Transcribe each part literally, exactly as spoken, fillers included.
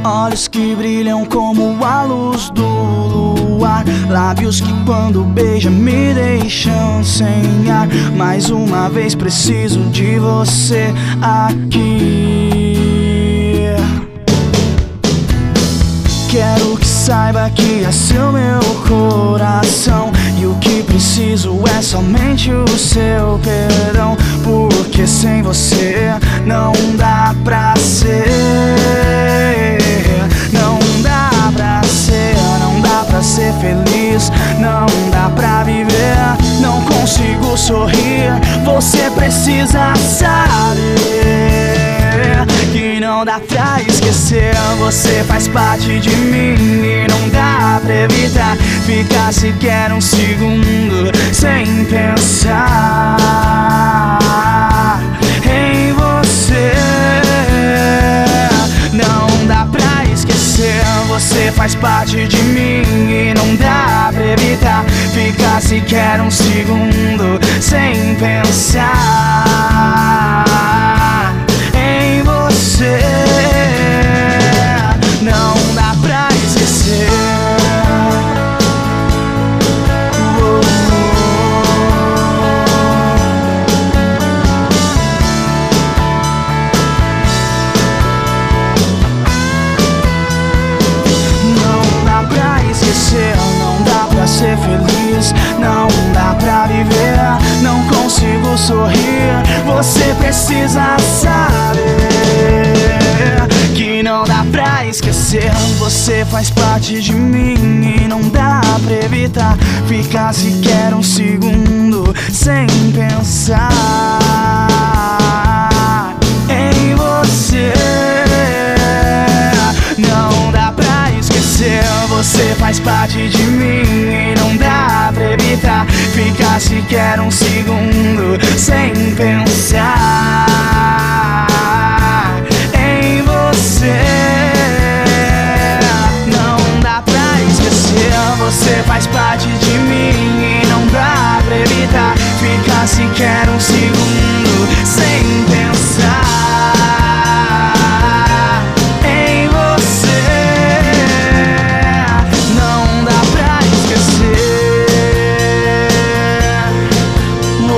olhos que brilham como a luz do luar, lábios que quando beija me deixam sem ar. Mais uma vez preciso de você aqui. Quero que saiba que é seu meu coração, e o que preciso é somente o seu perdão, porque sem você não dá pra ser. Não dá pra ser, não dá pra ser feliz, não dá pra viver, não consigo sorrir. Você precisa saber que não dá pra esquecer. Você faz parte de mim e não dá pra evitar ficar sequer um segundo sem pensar em você. Não dá pra esquecer. Você faz parte de mim e não dá pra evitar ficar sequer um segundo sem pensar em você. Não dá pra esquecer. Não dá pra ser feliz, não dá pra viver, não consigo sorrir. Você precisa saber que não dá pra esquecer. Você faz parte de mim e não dá pra evitar ficar sequer um segundo sem pensar em você. Não dá pra esquecer. Você faz parte de mim e não dá pra evitar ficar sequer um segundo sem pensar em você. Não dá pra esquecer. Você faz parte de mim e não dá pra evitar ficar sequer um segundo sem pensar em você. Não dá pra esquecer. Oh,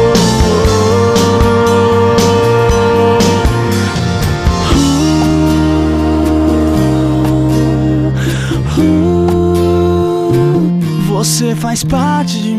oh, oh. Você faz parte de